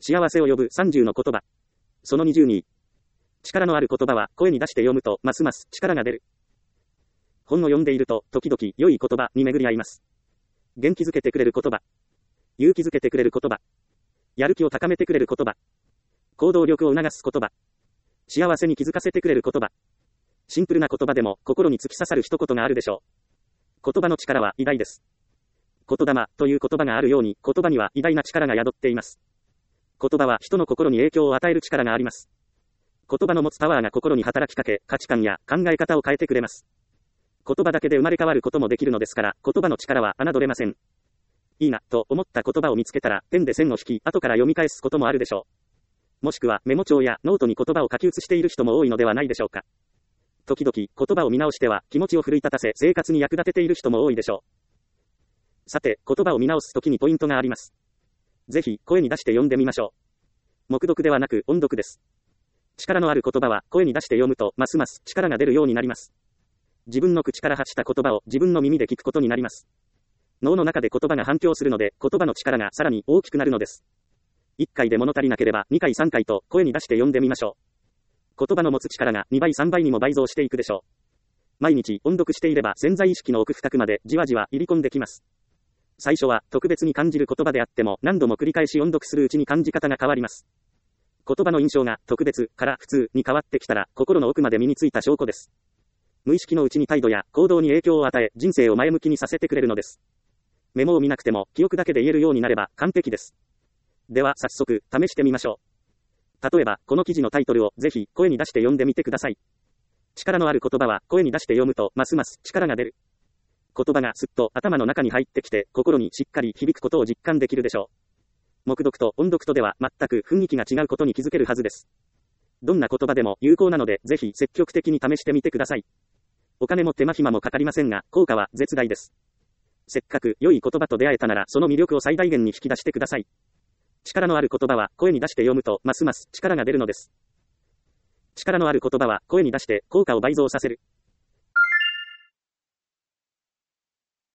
幸せを呼ぶ30の言葉。その22。力のある言葉は声に出して読むとますます力が出る。本を読んでいると時々良い言葉に巡り合います。元気づけてくれる言葉。勇気づけてくれる言葉。やる気を高めてくれる言葉。行動力を促す言葉。幸せに気づかせてくれる言葉。シンプルな言葉でも心に突き刺さる一言があるでしょう。言葉の力は偉大です。言霊という言葉があるように言葉には偉大な力が宿っています。言葉は人の心に影響を与える力があります。言葉の持つパワーが心に働きかけ、価値観や考え方を変えてくれます。言葉だけで生まれ変わることもできるのですから、言葉の力は侮れません。いいな、と思った言葉を見つけたら、ペンで線を引き、後から読み返すこともあるでしょう。もしくは、メモ帳やノートに言葉を書き写している人も多いのではないでしょうか。時々、言葉を見直しては、気持ちを奮い立たせ、生活に役立てている人も多いでしょう。さて、言葉を見直すときにポイントがあります。ぜひ、声に出して読んでみましょう。黙読ではなく、音読です。力のある言葉は、声に出して読むと、ますます力が出るようになります。自分の口から発した言葉を自分の耳で聞くことになります。脳の中で言葉が反響するので、言葉の力がさらに大きくなるのです。1回で物足りなければ2回3回と声に出して読んでみましょう。言葉の持つ力が2倍3倍にも倍増していくでしょう。毎日音読していれば潜在意識の奥深くまでじわじわ入り込んできます。最初は特別に感じる言葉であっても何度も繰り返し音読するうちに感じ方が変わります。言葉の印象が特別から普通に変わってきたら心の奥まで身についた証拠です。無意識のうちに態度や行動に影響を与え人生を前向きにさせてくれるのです。メモを見なくても記憶だけで言えるようになれば完璧です。では早速試してみましょう。例えばこの記事のタイトルをぜひ声に出して読んでみてください。力のある言葉は声に出して読むとますます力が出る。言葉がすっと頭の中に入ってきて心にしっかり響くことを実感できるでしょう。黙読と音読とでは全く雰囲気が違うことに気づけるはずです。どんな言葉でも有効なのでぜひ積極的に試してみてください。お金も手間暇もかかりませんが効果は絶大です。せっかく良い言葉と出会えたならその魅力を最大限に引き出してください。力のある言葉は声に出して読むとますます力が出るのです。力のある言葉は声に出して効果を倍増させる。